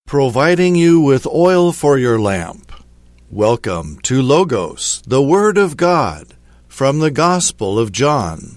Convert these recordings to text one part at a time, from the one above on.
providing you with oil for your lamp. Welcome to Logos, the Word of God, from the Gospel of John.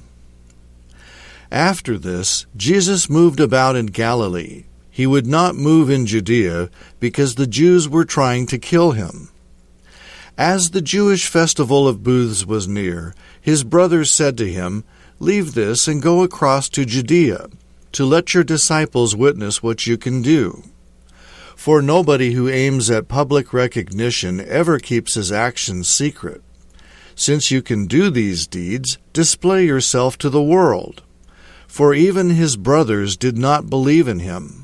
After this, Jesus moved about in Galilee. He would not move in Judea because the Jews were trying to kill him. As the Jewish festival of booths was near, his brothers said to him, "Leave this and go across to Judea, to let your disciples witness what you can do. For nobody who aims at public recognition ever keeps his actions secret. Since you can do these deeds, display yourself to the world." For even his brothers did not believe in him.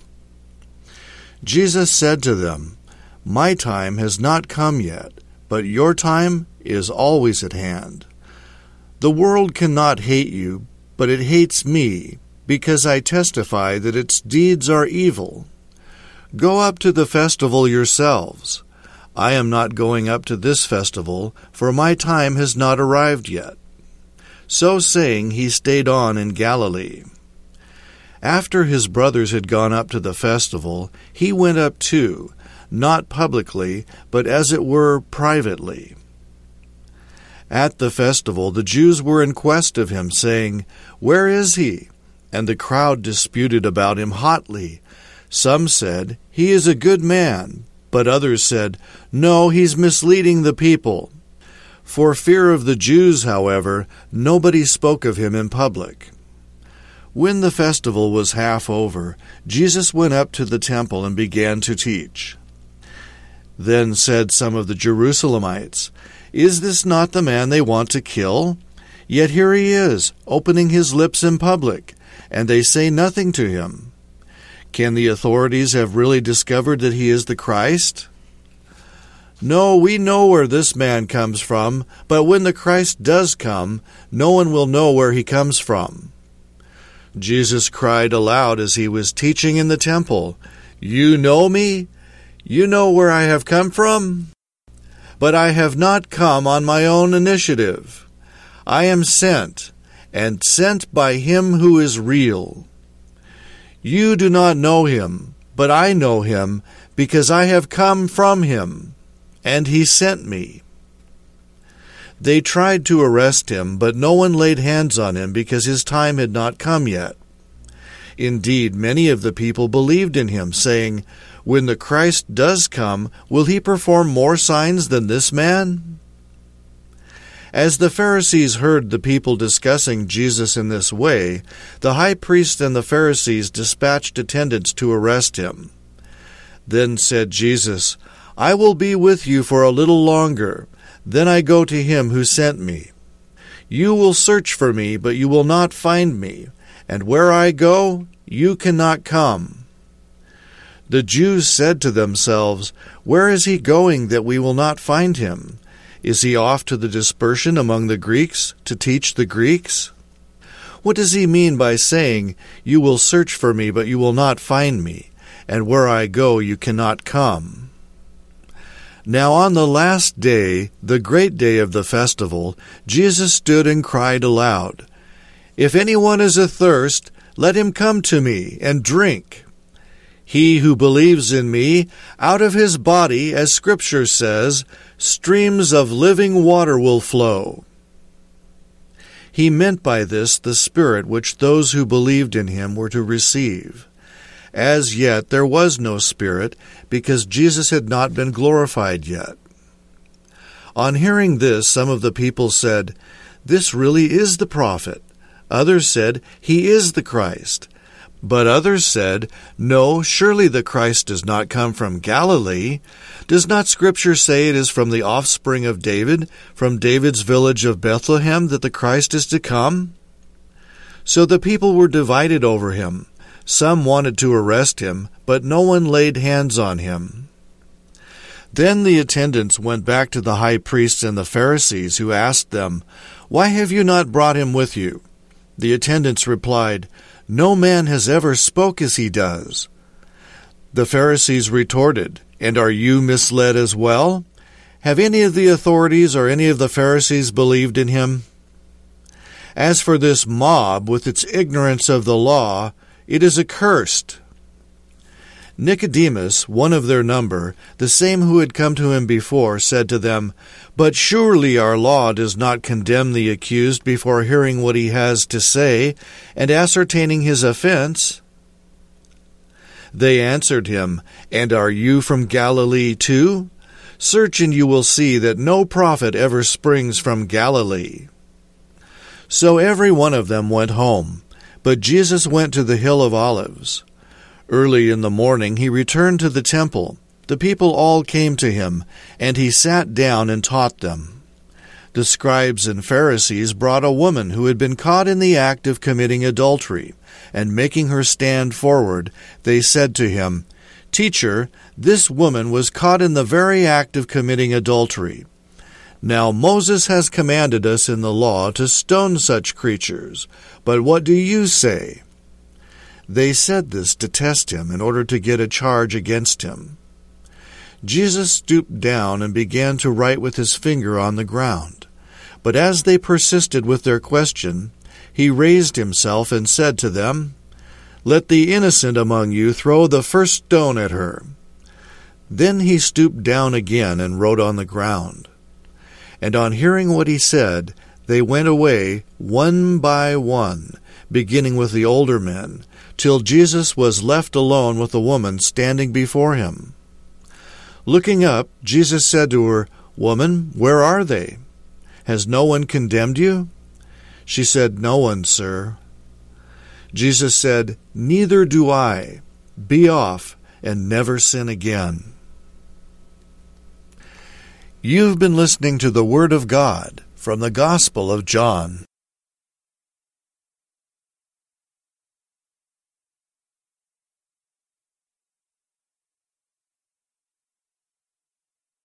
Jesus said to them, "My time has not come yet, but your time is always at hand. The world cannot hate you, but it hates me, because I testify that its deeds are evil. Go up to the festival yourselves. I am not going up to this festival, for my time has not arrived yet." So saying, he stayed on in Galilee. After his brothers had gone up to the festival, he went up too, not publicly, but as it were privately. At the festival the Jews were in quest of him, saying, "Where is he?" And the crowd disputed about him hotly. Some said, "He is a good man," but others said, "No, he's misleading the people." For fear of the Jews, however, nobody spoke of him in public. When the festival was half over, Jesus went up to the temple and began to teach. Then said some of the Jerusalemites, "Is this not the man they want to kill? Yet here he is, opening his lips in public, and they say nothing to him. Can the authorities have really discovered that he is the Christ? No, we know where this man comes from, but when the Christ does come, no one will know where he comes from." Jesus cried aloud as he was teaching in the temple, "You know me? You know where I have come from? But I have not come on my own initiative. I am sent, and sent by him who is real. You do not know him, but I know him, because I have come from him, and he sent me." They tried to arrest him, but no one laid hands on him because his time had not come yet. Indeed, many of the people believed in him, saying, "When the Christ does come, will he perform more signs than this man?" As the Pharisees heard the people discussing Jesus in this way, the high priest and the Pharisees dispatched attendants to arrest him. Then said Jesus, "I will be with you for a little longer. Then I go to him who sent me. You will search for me, but you will not find me, and where I go, you cannot come." The Jews said to themselves, "Where is he going that we will not find him? Is he off to the dispersion among the Greeks, to teach the Greeks? What does he mean by saying, 'You will search for me, but you will not find me, and where I go, you cannot come'?" Now on the last day, the great day of the festival, Jesus stood and cried aloud, "If anyone is athirst, let him come to me and drink. He who believes in me, out of his body, as Scripture says, streams of living water will flow." He meant by this the Spirit which those who believed in him were to receive. As yet there was no Spirit, because Jesus had not been glorified yet. On hearing this, some of the people said, "This really is the prophet." Others said, "He is the Christ." But others said, "No, surely the Christ does not come from Galilee. Does not Scripture say it is from the offspring of David, from David's village of Bethlehem, that the Christ is to come?" So the people were divided over him. Some wanted to arrest him, but no one laid hands on him. Then the attendants went back to the high priests and the Pharisees, who asked them, "Why have you not brought him with you?" The attendants replied, "No man has ever spoke as he does." The Pharisees retorted, "And are you misled as well? Have any of the authorities or any of the Pharisees believed in him? As for this mob, with its ignorance of the law, it is accursed." Nicodemus, one of their number, the same who had come to him before, said to them, "But surely our law does not condemn the accused before hearing what he has to say and ascertaining his offense?" They answered him, "And are you from Galilee too? Search, and you will see that no prophet ever springs from Galilee." So every one of them went home, but Jesus went to the hill of Olives. Early in the morning he returned to the temple. The people all came to him, and he sat down and taught them. The scribes and Pharisees brought a woman who had been caught in the act of committing adultery, and making her stand forward, they said to him, "Teacher, this woman was caught in the very act of committing adultery. Now Moses has commanded us in the law to stone such creatures, but what do you say?" They said this to test him in order to get a charge against him. Jesus stooped down and began to write with his finger on the ground. But as they persisted with their question, he raised himself and said to them, "Let the innocent among you throw the first stone at her." Then he stooped down again and wrote on the ground. And on hearing what he said, they went away one by one, beginning with the older men, till Jesus was left alone with the woman standing before him. Looking up, Jesus said to her, "Woman, where are they? Has no one condemned you?" She said, "No one, sir." Jesus said, "Neither do I. Be off, and never sin again." You've been listening to the Word of God from the Gospel of John.